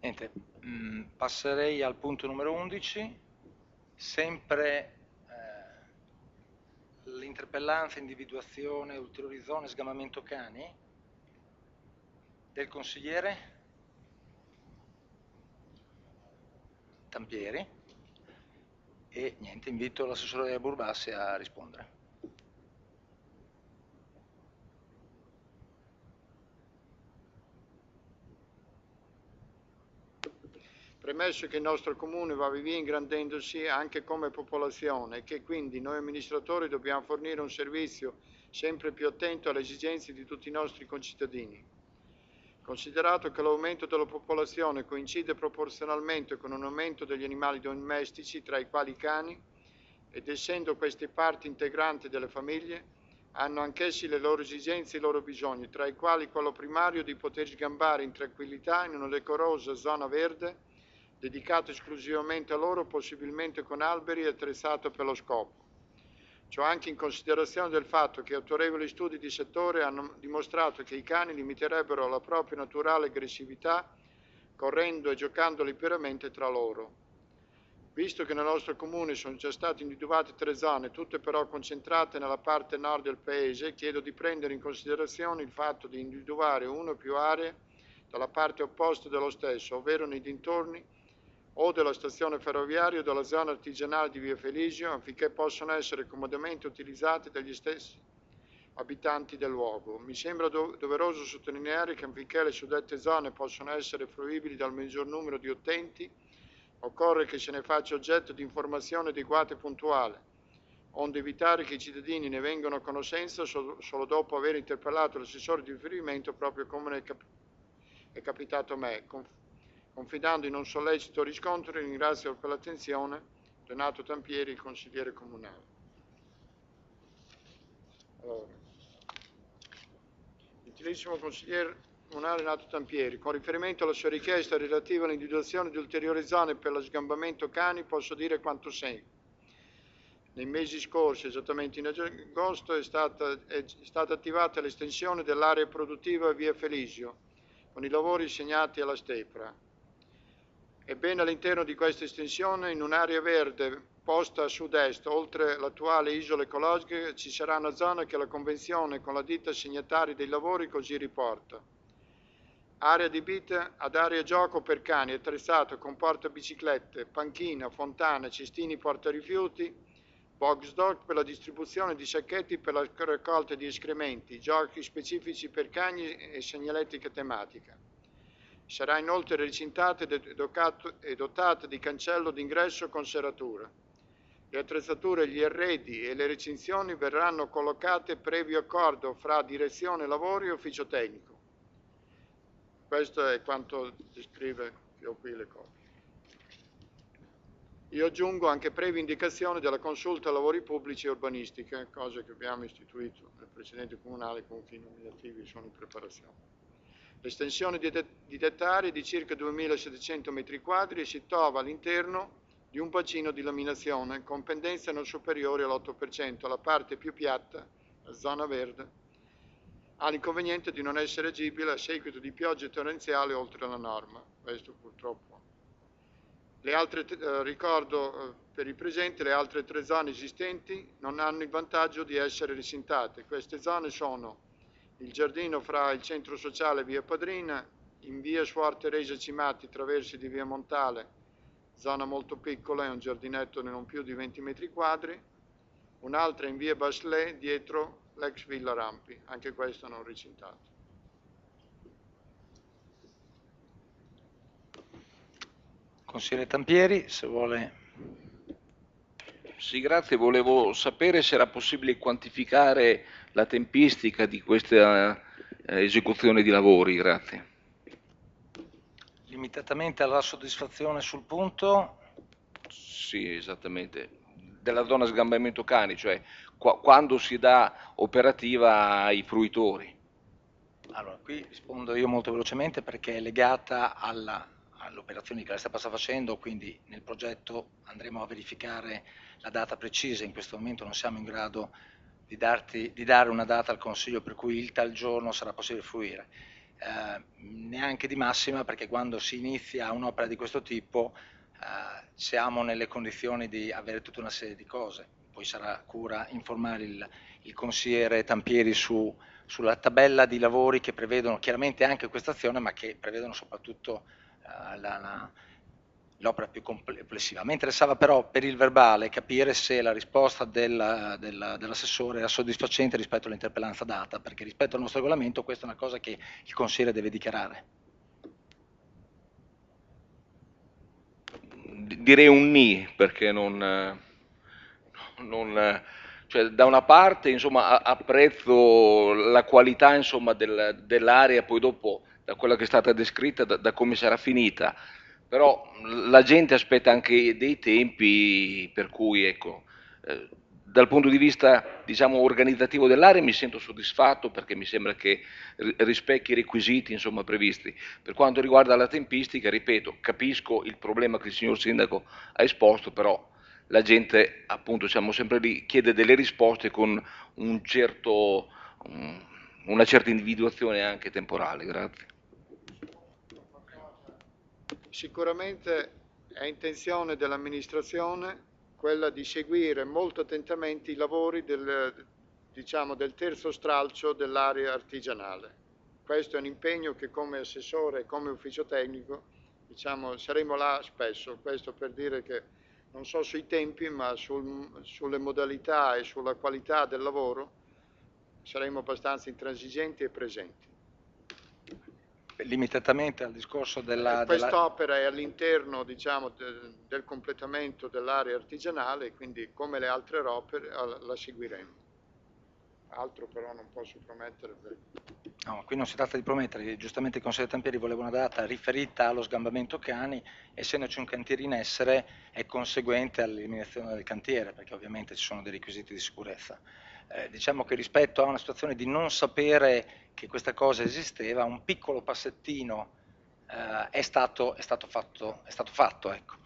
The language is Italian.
Niente, passerei al punto numero 11, sempre l'interpellanza, individuazione, ulteriori zone, sgamamento cani, del consigliere Tampieri, e niente, invito l'assessore Burbassi a rispondere. Premesso che il nostro comune va via ingrandendosi anche come popolazione e che quindi noi amministratori dobbiamo fornire un servizio sempre più attento alle esigenze di tutti i nostri concittadini. Considerato che l'aumento della popolazione coincide proporzionalmente con un aumento degli animali domestici, tra i quali i cani, ed essendo queste parti integranti delle famiglie, hanno anch'essi le loro esigenze e i loro bisogni, tra i quali quello primario di poter sgambare in tranquillità in una decorosa zona verde dedicato esclusivamente a loro, possibilmente con alberi e attrezzato per lo scopo. Ciò anche in considerazione del fatto che autorevoli studi di settore hanno dimostrato che i cani limiterebbero la propria naturale aggressività correndo e giocando liberamente tra loro. Visto che nel nostro comune sono già state individuate 3 zone, tutte però concentrate nella parte nord del paese, chiedo di prendere in considerazione il fatto di individuare una o più aree dalla parte opposta dello stesso, ovvero nei dintorni o della stazione ferroviaria o della zona artigianale di Via Felisio, affinché possano essere comodamente utilizzate dagli stessi abitanti del luogo. Mi sembra doveroso sottolineare che affinché le suddette zone possano essere fruibili dal maggior numero di utenti, occorre che se ne faccia oggetto di informazione adeguata e puntuale, onde evitare che i cittadini ne vengano a conoscenza solo dopo aver interpellato l'assessore di riferimento, proprio come è capitato a me. Confidando in un sollecito riscontro, ringrazio per l'attenzione Renato Tampieri, il consigliere comunale. Allora, gentilissimo consigliere comunale Renato Tampieri, con riferimento alla sua richiesta relativa all'individuazione di ulteriori zone per lo sgambamento cani, posso dire quanto segue. Nei mesi scorsi, esattamente in agosto, è stata attivata l'estensione dell'area produttiva via Felisio, con i lavori segnati alla stepra. Ebbene, all'interno di questa estensione, in un'area verde posta a sud-est, oltre l'attuale isola ecologica, ci sarà una zona che la convenzione con la ditta assegnataria dei lavori così riporta. Area adibita ad area gioco per cani, attrezzata con portabiciclette, panchina, fontana, cestini portarifiuti, box dog per la distribuzione di sacchetti per la raccolta di escrementi, giochi specifici per cani e segnaletica tematica. Sarà inoltre recintata e dotata di cancello d'ingresso con serratura. Le attrezzature, gli arredi e le recinzioni verranno collocate previo accordo fra direzione lavori e ufficio tecnico. Questo è quanto descrive, che ho qui le copie. Io aggiungo anche previa indicazione della consulta lavori pubblici e urbanistica, cosa che abbiamo istituito nel precedente comunale con fini nominativi, sono in preparazione. L'estensione di dettari di circa 2.700 m² e si trova all'interno di un bacino di laminazione con pendenza non superiore all'8%, la parte più piatta, la zona verde, ha l'inconveniente di non essere agibile a seguito di piogge torrenziali oltre la norma. Questo purtroppo. Ricordo per i presenti, le altre 3 zone esistenti non hanno il vantaggio di essere recintate. Queste zone sono il giardino fra il centro sociale via Padrina, in via Suor Teresa Cimatti, traversi di via Montale, zona molto piccola, è un giardinetto di non più di 20 m², un'altra in via Bachelet, dietro l'ex Villa Rampi, anche questo non recintato. Consigliere Tampieri, se vuole. Sì, grazie. Volevo sapere se era possibile quantificare la tempistica di questa esecuzione di lavori. Grazie. Limitatamente alla soddisfazione sul punto. Sì, esattamente. Della zona sgambamento cani, cioè quando si dà operativa ai fruitori. Allora, qui rispondo io molto velocemente perché è legata all'operazione che lei sta facendo, quindi nel progetto andremo a verificare la data precisa. In questo momento non siamo in grado di dare una data al Consiglio per cui il tal giorno sarà possibile fruire. neanche di massima, perché quando si inizia un'opera di questo tipo siamo nelle condizioni di avere tutta una serie di cose. Poi sarà cura informare il consigliere Tampieri sulla tabella di lavori che prevedono chiaramente anche questa azione, ma che prevedono soprattutto l'opera più complessiva. Mi interessava però per il verbale capire se la risposta dell'assessore era soddisfacente rispetto all'interpellanza data, perché rispetto al nostro regolamento questa è una cosa che il consigliere deve dichiarare. Direi un ni, perché cioè, da una parte insomma, apprezzo la qualità insomma, dell'area, poi dopo da quella che è stata descritta, da come sarà finita, però la gente aspetta anche dei tempi per cui ecco, dal punto di vista diciamo, organizzativo dell'area mi sento soddisfatto perché mi sembra che rispecchi i requisiti insomma, previsti. Per quanto riguarda la tempistica, ripeto, capisco il problema che il signor Sindaco ha esposto, però la gente, appunto, siamo sempre lì, chiede delle risposte con una certa individuazione anche temporale. Grazie. Sicuramente è intenzione dell'amministrazione quella di seguire molto attentamente i lavori diciamo, del terzo stralcio dell'area artigianale. Questo è un impegno che come assessore e come ufficio tecnico diciamo, saremo là spesso, questo per dire che non so sui tempi ma sulle modalità e sulla qualità del lavoro saremo abbastanza intransigenti e presenti. Limitatamente al discorso Quest'opera è all'interno diciamo, del completamento dell'area artigianale, quindi come le altre opere la seguiremo. Altro però non posso promettere. No, qui non si tratta di promettere, giustamente il consigliere Tampieri voleva una data riferita allo sgambamento cani, essendoci un cantiere in essere è conseguente all'eliminazione del cantiere, perché ovviamente ci sono dei requisiti di sicurezza. Diciamo che rispetto a una situazione di non sapere che questa cosa esisteva, un piccolo passettino è stato fatto, ecco.